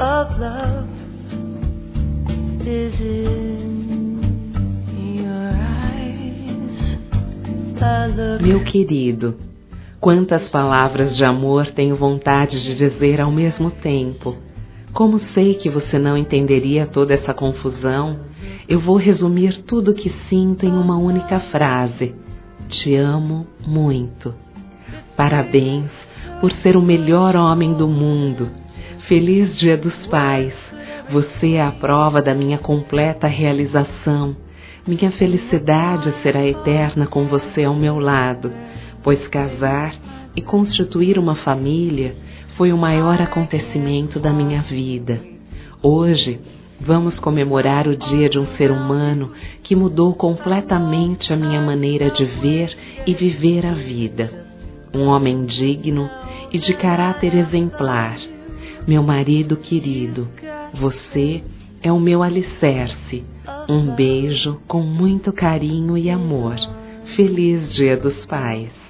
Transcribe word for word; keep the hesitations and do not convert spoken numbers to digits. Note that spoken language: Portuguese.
of love is in your eyes. I look. Meu querido, quantas palavras de amor tenho vontade de dizer ao mesmo tempo. Como sei que você não entenderia toda essa confusão, eu vou resumir tudo o que sinto em uma única frase. Te amo muito. Parabéns por ser o melhor homem do mundo. Feliz Dia dos Pais. Você é a prova da minha completa realização. Minha felicidade será eterna com você ao meu lado, pois casar e constituir uma família foi o maior acontecimento da minha vida. Hoje, vamos comemorar o dia de um ser humano que mudou completamente a minha maneira de ver e viver a vida. Um homem digno e de caráter exemplar. Meu marido querido, você é o meu alicerce. Um beijo com muito carinho e amor. Feliz Dia dos Pais.